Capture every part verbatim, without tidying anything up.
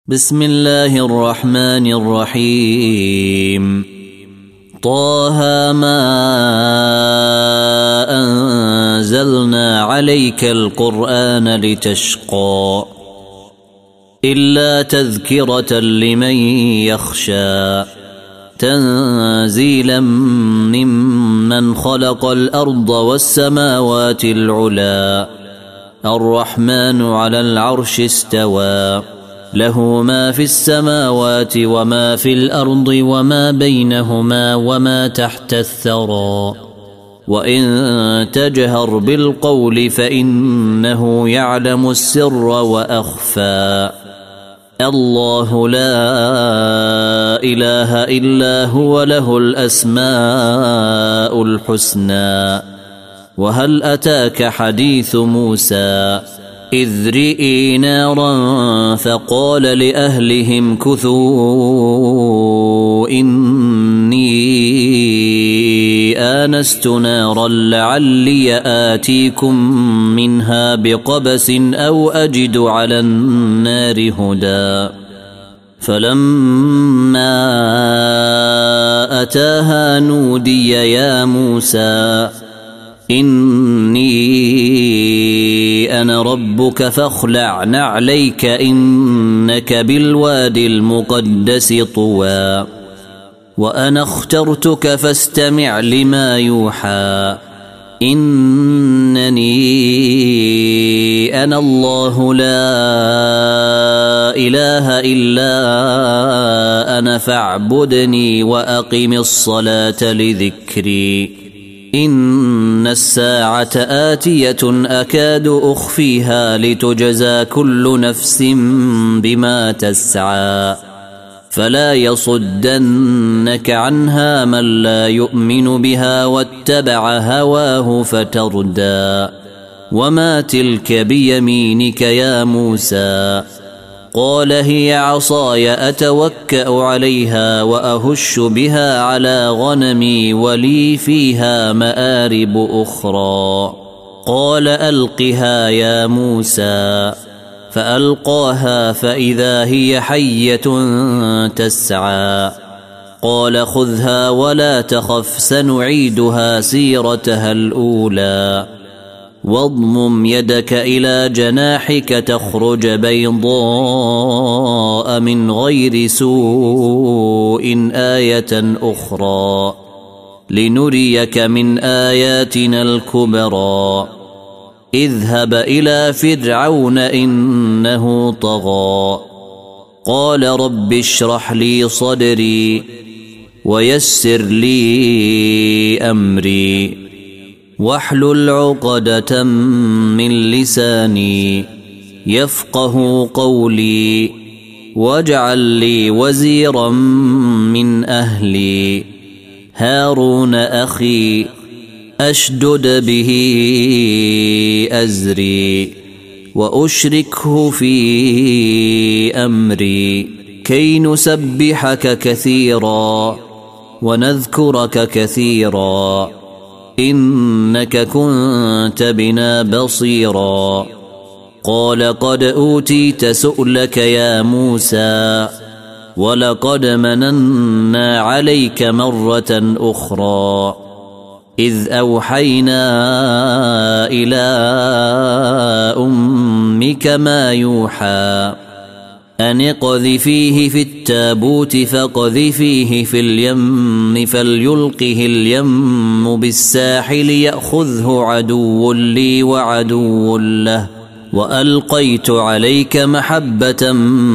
بسم الله الرحمن الرحيم. طه ما أنزلنا عليك القرآن لتشقى إلا تذكرة لمن يخشى تنزيلا ممن خلق الأرض والسماوات العلى الرحمن على العرش استوى له ما في السماوات وما في الأرض وما بينهما وما تحت الثرى وإن تجهر بالقول فإنه يعلم السر وأخفى الله لا إله إلا هو له الأسماء الحسنى. وهل أتاك حديث موسى إذ رئي نارا فقال لأهلهم كثوا إني آنست نارا لعلي آتيكم منها بقبس أو أجد على النار هدى فلما أتاها نودي يا موسى إني أنا ربك فاخلع نعليك إنك بالوادي المقدس طوى وأنا اخترتك فاستمع لما يوحى إنني أنا الله لا إله إلا أنا فاعبدني وأقم الصلاة لذكري إن الساعة آتية أكاد أخفيها لتجزى كل نفس بما تسعى فلا يصدنك عنها من لا يؤمن بها واتبع هواه فتردى وما تلك بيمينك يا موسى قال هي عصاي أتوكأ عليها وأهش بها على غنمي ولي فيها مآرب أخرى قال ألقها يا موسى فألقاها فإذا هي حية تسعى قال خذها ولا تخف سنعيدها سيرتها الأولى واضمم يدك إلى جناحك تخرج بيضاء من غير سوء آية أخرى لنريك من آياتنا الكبرى اذهب إلى فرعون إنه طغى قال رب اشرح لي صدري ويسر لي أمري واحلل عقدة من لساني يفقه قولي واجعل لي وزيرا من أهلي هارون أخي أشدد به أزري وأشركه في أمري كي نسبحك كثيرا ونذكرك كثيرا إنك كنت بنا بصيرا قال قد أوتيت سؤلك يا موسى ولقد مننا عليك مرة أخرى إذ أوحينا إلى أمك ما يوحى أن اقذفيه في التابوت فاقذفيه في اليم فليلقه اليم بالساحل يأخذه عدو لي وعدو له وألقيت عليك محبة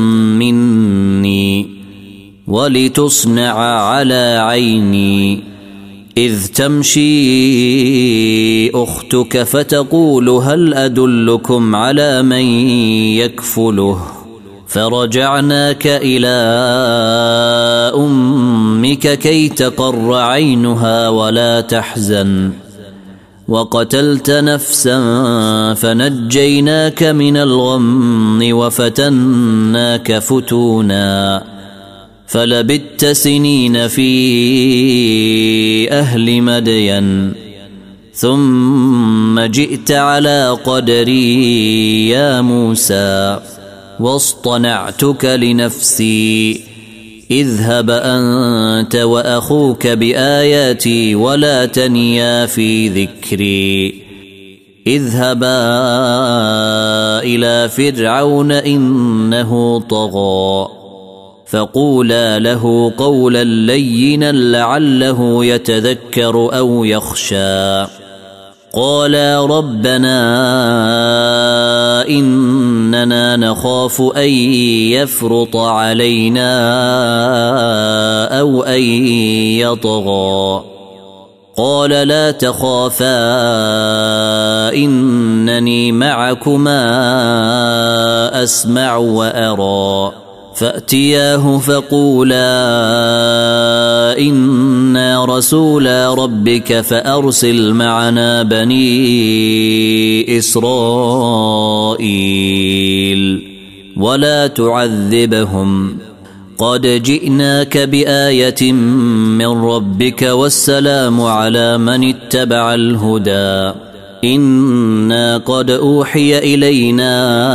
مني ولتصنع على عيني إذ تمشي أختك فتقول هل أدلكم على من يكفله فرجعناك إلى أمك كي تقر عينها ولا تحزن وقتلت نفسا فنجيناك من الغم وفتناك فتونا فلبثت سنين في أهل مدين ثم جئت على قدري يا موسى واصطنعتك لنفسي اذهب أنت وأخوك بآياتي ولا تنيا في ذكري اذهبا إلى فرعون إنه طغى فقولا له قولا لينا لعله يتذكر أو يخشى قالا ربنا إننا نخاف أن يفرط علينا أو أن يطغى قال لا تخافا إنني معكما أسمع وأرى فأتياه فقولا إنا رسولا ربك فأرسل معنا بني إسرائيل ولا تعذبهم قد جئناك بآية من ربك والسلام على من اتبع الهدى إنا قد أوحي إلينا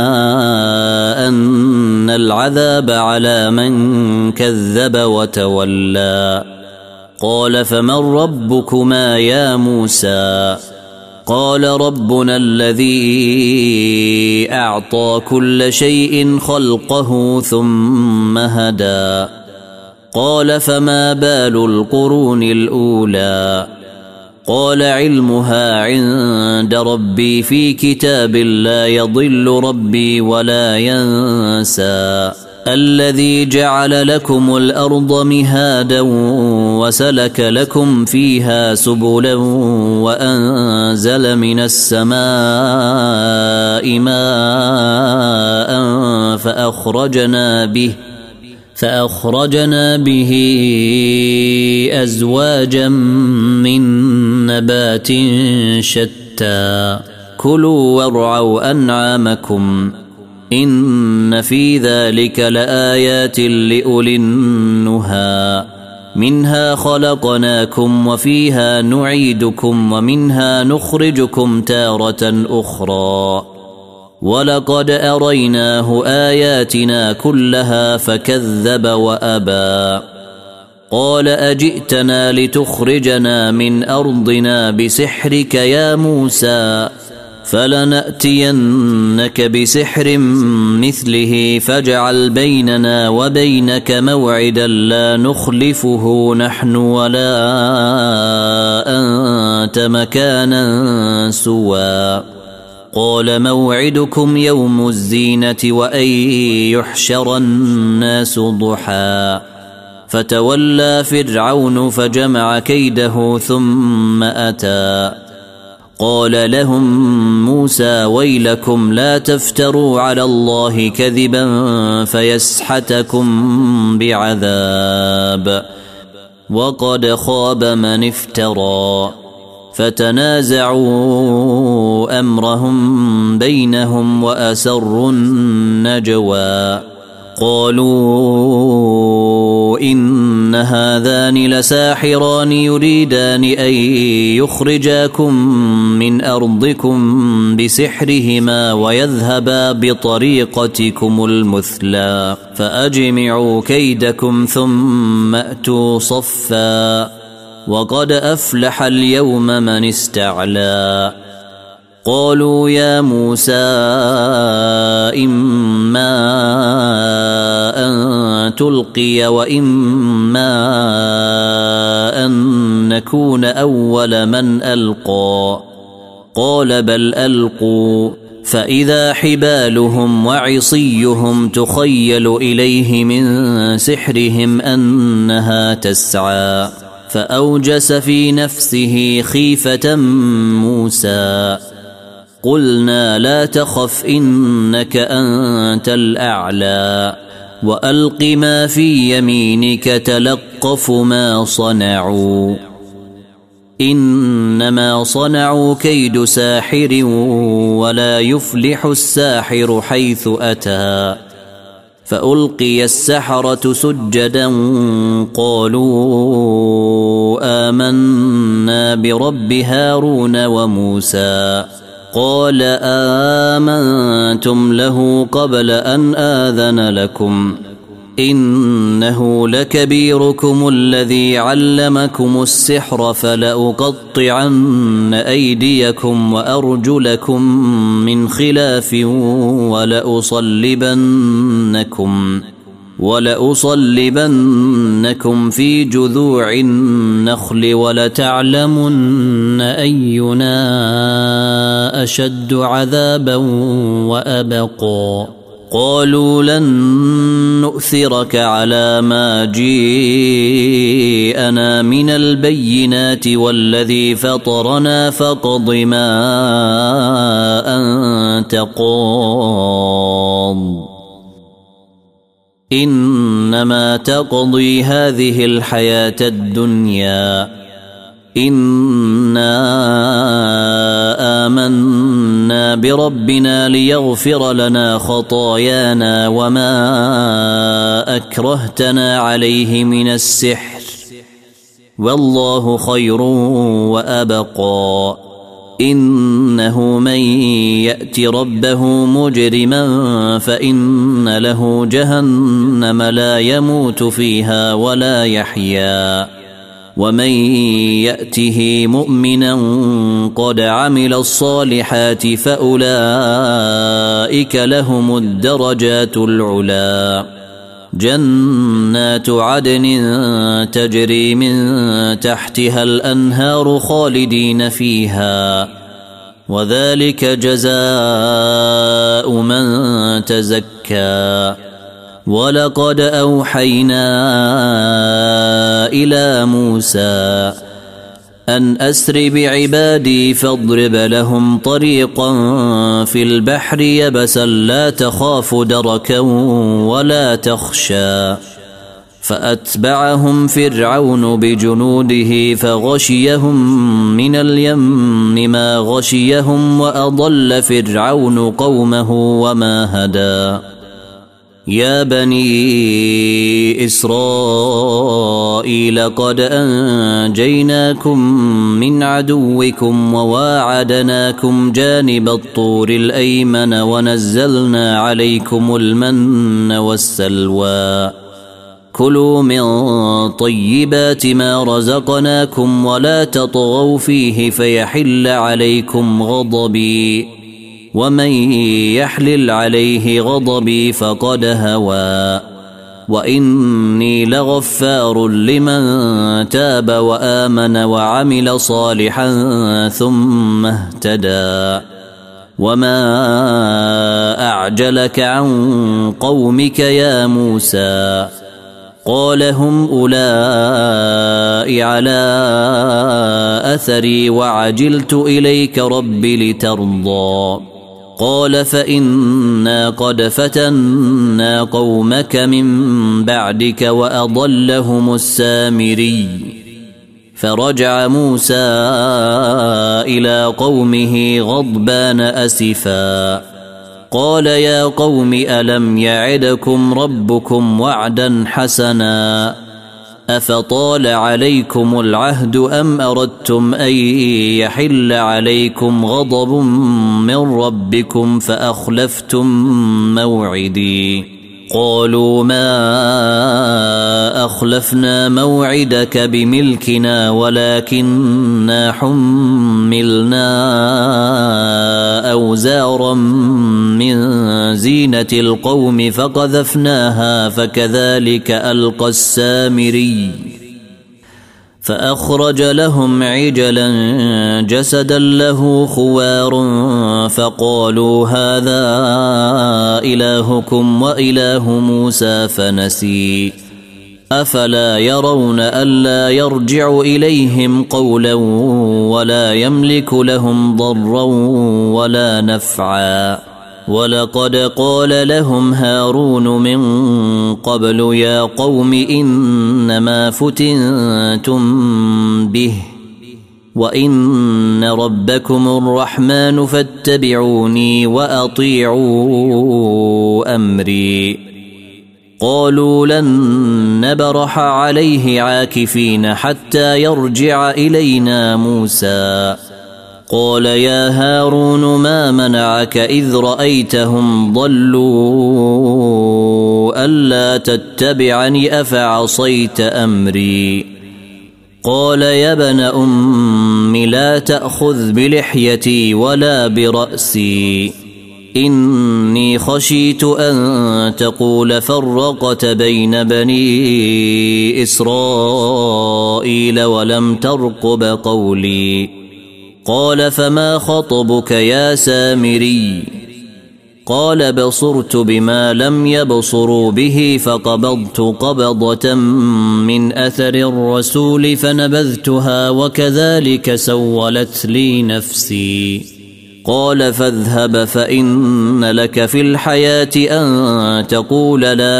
أن العذاب على من كذب وتولى قال فمن ربكما يا موسى قال ربنا الذي أعطى كل شيء خلقه ثم هدى قال فما بال القرون الأولى قال علمها عند ربي في كتاب لا يضل ربي ولا ينسى الذي جعل لكم الأرض مهادا وسلك لكم فيها سبلا وأنزل من السماء ماء فأخرجنا به فأخرجنا به أزواجا من نبات شتى كلوا وارعوا أنعامكم إن في ذلك لآيات لأولي النهى منها خلقناكم وفيها نعيدكم ومنها نخرجكم تارة أخرى ولقد أريناه آياتنا كلها فكذب وأبى قال أجئتنا لتخرجنا من أرضنا بسحرك يا موسى فلنأتينك بسحر مثله فاجعل بيننا وبينك موعدا لا نخلفه نحن ولا أنت مكانا سوى قال موعدكم يوم الزينة وأن يحشر الناس ضحى فتولى فرعون فجمع كيده ثم أتى قال لهم موسى ويلكم لا تفتروا على الله كذبا فيسحتكم بعذاب وقد خاب من افترى فتنازعوا أمرهم بينهم وأسروا النجوى قالوا إن هذان لساحران يريدان أن يخرجاكم من أرضكم بسحرهما ويذهبا بطريقتكم المثلى فأجمعوا كيدكم ثم أتوا صفا وقد أفلح اليوم من استعلى قالوا يا موسى إما أن تلقي وإما أن نكون أول من ألقى قال بل ألقوا فإذا حبالهم وعصيهم تخيل إليه من سحرهم أنها تسعى فأوجس في نفسه خيفة موسى قلنا لا تخف إنك أنت الأعلى وألق ما في يمينك تلقف ما صنعوا إنما صنعوا كيد ساحر ولا يفلح الساحر حيث أتى فألقي السحرة سجدا قالوا آمنا برب هارون وموسى قال آمنتم له قبل أن آذن لكم إنه لكبيركم الذي علمكم السحر فلأقطعن أيديكم وأرجلكم من خلاف ولأصلبنكم ولأصلبنكم في جذوع النخل ولتعلمن أينا أشد عذابا وأبقى قالوا لن نؤثرك على ما جيءنا من البينات والذي فطرنا فاقض ما أنت قاض إنما تقضي هذه الحياة الدنيا إنا آمنا بربنا ليغفر لنا خطايانا وما أكرهتنا عليه من السحر والله خير وأبقى إنه من يأت ربه مجرما فإن له جهنم لا يموت فيها ولا يحيا ومن يأته مؤمنا قد عمل الصالحات فأولئك لهم الدرجات العلا جنات عدن تجري من تحتها الأنهار خالدين فيها وذلك جزاء من تزكى ولقد أوحينا إلى موسى أن أسر بعبادي فاضرب لهم طريقا في البحر يبسا لا تخاف دركا ولا تخشى فأتبعهم فرعون بجنوده فغشيهم من اليم ما غشيهم وأضل فرعون قومه وما هدى يا بني إسرائيل قد أنجيناكم من عدوكم وواعدناكم جانب الطور الأيمن ونزلنا عليكم المن والسلوى كلوا من طيبات ما رزقناكم ولا تطغوا فيه فيحل عليكم غضبي ومن يحلل عليه غضبي فقد هوى وإني لغفار لمن تاب وآمن وعمل صالحا ثم اهتدى وما أعجلك عن قومك يا موسى قال هم أولئك على أثري وعجلت إليك رب لترضى قال فإنا قد فتنا قومك من بعدك وأضلهم السامري فرجع موسى إلى قومه غضبان أسفا قال يا قوم ألم يعدكم ربكم وعدا حسنا أفطال عليكم العهد أم أردتم أن يحل عليكم غضب من ربكم فأخلفتم موعدي قالوا ما أخلفنا موعدك بملكنا ولكننا حملنا أوزارا من زينة القوم فقذفناها فكذلك ألقى السامري فأخرج لهم عجلا جسدا له خوار فقالوا هذا إلهكم وإله موسى فنسي أفلا يرون ألا يرجع إليهم قولا ولا يملك لهم ضرا ولا نفعا ولقد قال لهم هارون من قبل يا قوم إنما فتنتم به وإن ربكم الرحمن فاتبعوني وأطيعوا أمري قالوا لن نبرح عليه عاكفين حتى يرجع إلينا موسى قال يا هارون ما منعك إذ رأيتهم ضلوا ألا تتبعني أفعصيت أمري قال يا ابن أم لا تأخذ بلحيتي ولا برأسي إني خشيت أن تقول فرقت بين بني إسرائيل ولم ترقب قولي قال فما خطبك يا سامري قال بصرت بما لم يبصروا به فقبضت قبضة من أثر الرسول فنبذتها وكذلك سولت لي نفسي قال فاذهب فإن لك في الحياة أن تقول لا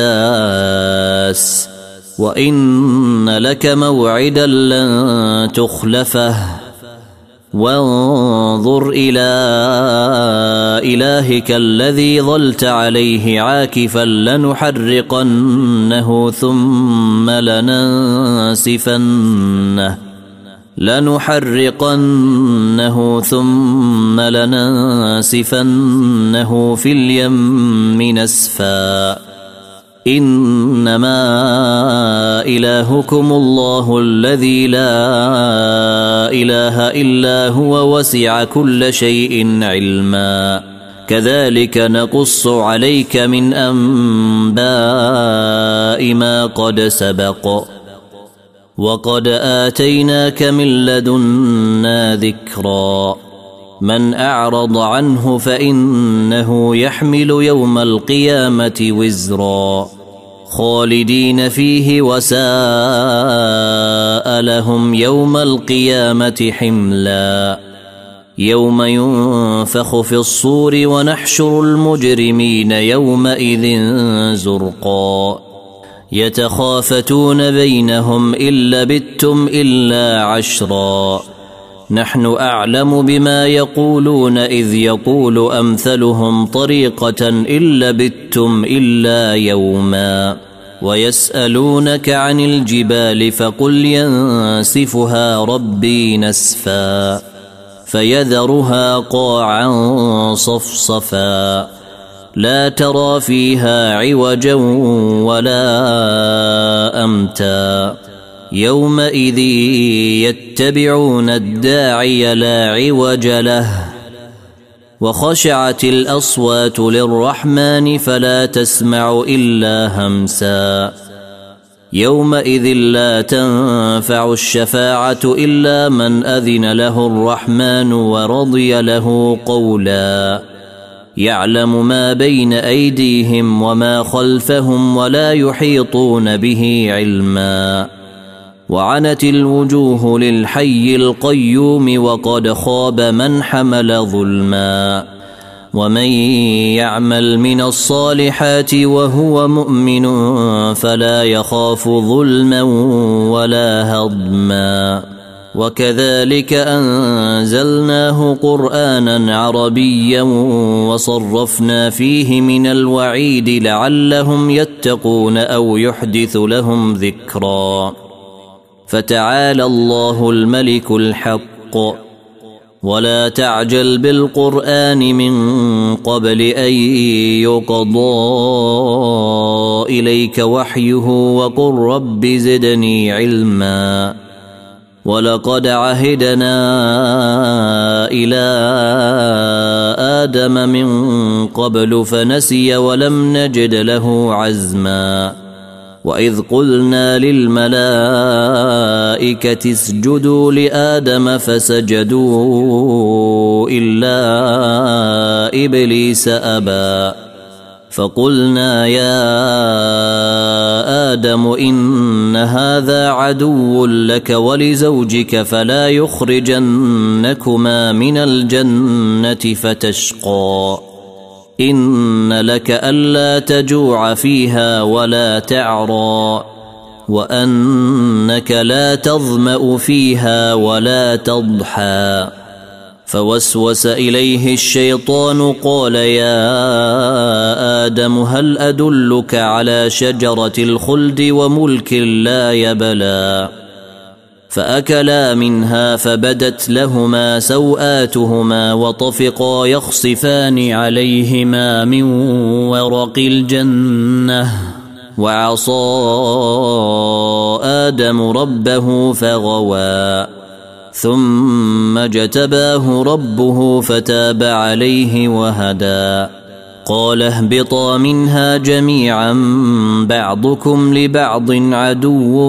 مساس وإن لك موعدا لن تخلفه وانظر إلى إلهك الذي ظلت عليه عاكفا لنحرقنه ثم لننسفنه لنحرقنه ثم لننسفنه في اليم نسفا إنما إلهكم الله الذي لا إله إلا هو وسع كل شيء علما كذلك نقص عليك من أنباء ما قد سبق وقد آتيناك من لدنا ذكرا من أعرض عنه فإنه يحمل يوم القيامة وزرا خالدين فيه وساء لهم يوم القيامة حملا يوم ينفخ في الصور ونحشر المجرمين يومئذ زرقا يتخافتون بينهم إن لبثتم إلا عشرا نحن أعلم بما يقولون إذ يقول أمثلهم طريقة إن لبثتم إلا يوما ويسألونك عن الجبال فقل ينسفها ربي نسفا فيذرها قاعا صفصفا لا ترى فيها عوجا ولا أمتا يومئذ يتبعون الداعي لا عوج له وخشعت الأصوات للرحمن فلا تسمع إلا همسا يومئذ لا تنفع الشفاعة إلا من أذن له الرحمن ورضي له قولا يعلم ما بين أيديهم وما خلفهم ولا يحيطون به علما وعنت الوجوه للحي القيوم وقد خاب من حمل ظلما ومن يعمل من الصالحات وهو مؤمن فلا يخاف ظلما ولا هضما وكذلك أنزلناه قرآنا عربيا وصرفنا فيه من الوعيد لعلهم يتقون أو يحدث لهم ذكرا فتعالى الله الملك الحق ولا تعجل بالقرآن من قبل أن يقضى إليك وحيه وقل رب زدني علما ولقد عهدنا إلى آدم من قبل فنسي ولم نجد له عزما وإذ قلنا للملائكة اسجدوا لآدم فسجدوا إلا إبليس أبى فقلنا يا آدم إن هذا عدو لك ولزوجك فلا يخرجنكما من الجنة فتشقى إن لك ألا تجوع فيها ولا تعرى وأنك لا تظمأ فيها ولا تضحى فوسوس إليه الشيطان قال يا آدم هل أدلك على شجرة الخلد وملك لا يبلى فأكلا منها فبدت لهما سوآتهما وطفقا يخصفان عليهما من ورق الجنة وعصى آدم ربه فغوى ثم اجتباه ربه فتاب عليه وهدى قال اهبطا منها جميعا بعضكم لبعض عدو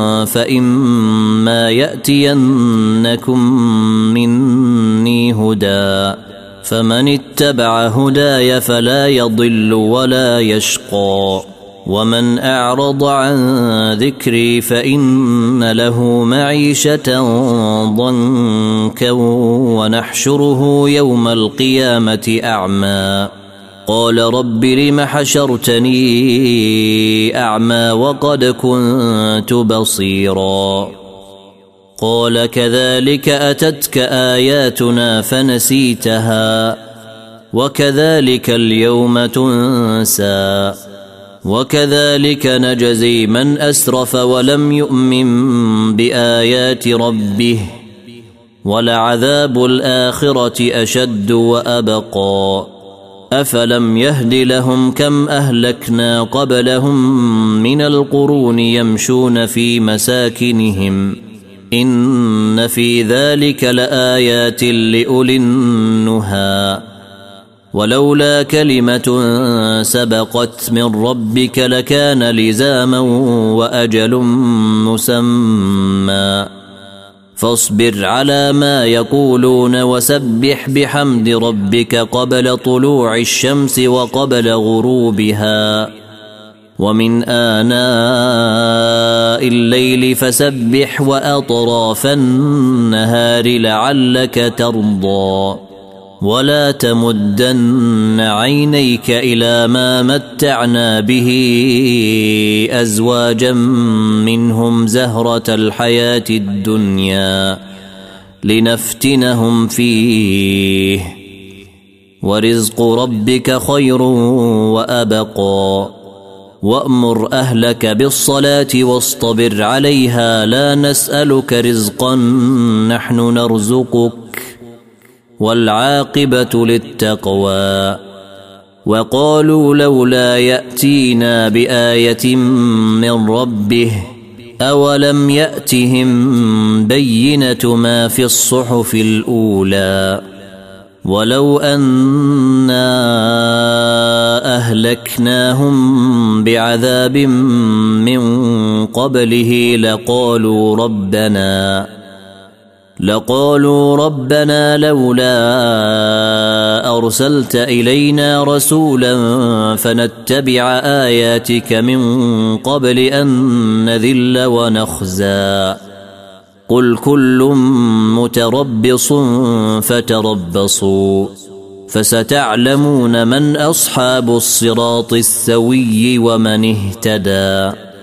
فإما يأتينكم مني هدى فمن اتبع هداي فلا يضل ولا يشقى ومن أعرض عن ذكري فإن له معيشة ضنكا ونحشره يوم القيامة أعمى قال رب لم حشرتني أعمى وقد كنت بصيرا قال كذلك أتتك آياتنا فنسيتها وكذلك اليوم تنسى وكذلك نجزي من أسرف ولم يؤمن بآيات ربه ولعذاب الآخرة أشد وأبقى أفلم يهد لهم كم أهلكنا قبلهم من القرون يمشون في مساكنهم إن في ذلك لآيات لأولي النهى ولولا كلمة سبقت من ربك لكان لزاما وأجل مسمى فاصبر على ما يقولون وسبح بحمد ربك قبل طلوع الشمس وقبل غروبها ومن آناء الليل فسبح وأطراف النهار لعلك ترضى ولا تمدن عينيك إلى ما متعنا به أزواجا منهم زهرة الحياة الدنيا لنفتنهم فيه ورزق ربك خير وأبقى وأمر أهلك بالصلاة واصطبر عليها لا نسألك رزقا نحن نرزقك والعاقبة للتقوى وقالوا لولا يأتينا بآية من ربه أولم يأتهم بينة ما في الصحف الأولى ولو أنا أهلكناهم بعذاب من قبله لقالوا ربنا لقالوا ربنا لولا أرسلت إلينا رسولا فنتبع آياتك من قبل أن نذل ونخزى قل كل متربص فتربصوا فستعلمون من أصحاب الصراط السوي ومن اهتدى.